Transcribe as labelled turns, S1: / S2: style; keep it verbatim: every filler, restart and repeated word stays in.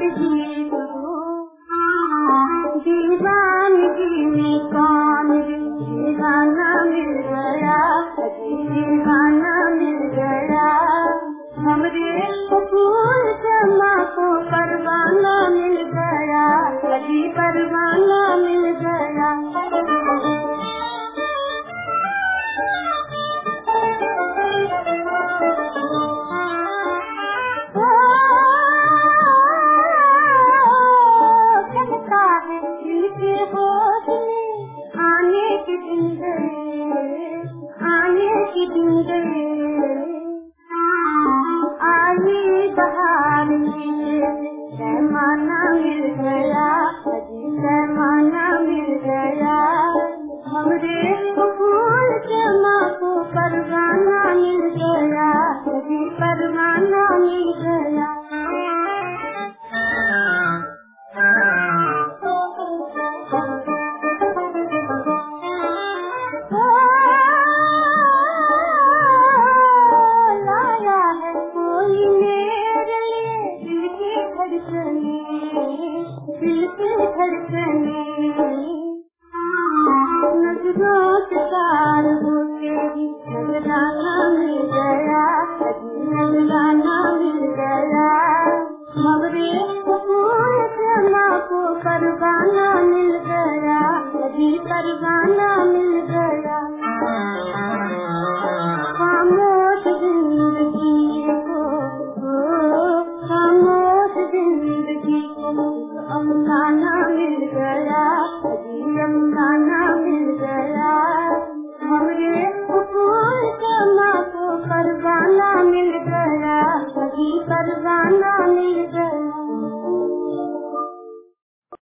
S1: गीत हो, दीवानगी में कौन दीवाना मिल गया, दीवाना मिल गया। हमरे फूल जमा को परवाना मिल गया, अजी परवाना मिल गया। आने की दिन गए, आने की दिन गए, आई बहार पैमाना मिल गया, पैमाना मिल गया। हमरे फूल जमा को परवाना मिल गया, परवाना मिल गया। नजरों से तार होके नजराना मिल गया, नजराना मिल गया। हमरे फूल जमा को परवाना मिल गया, अभी परवाना मिल गया। खामोश जिंदगी को, खामोश जिंदगी को अमराना मिल गया, अभी अमराना मिल गया। हमरे फूल जमा को परवाना मिल गया, अभी परवाना मिल गया।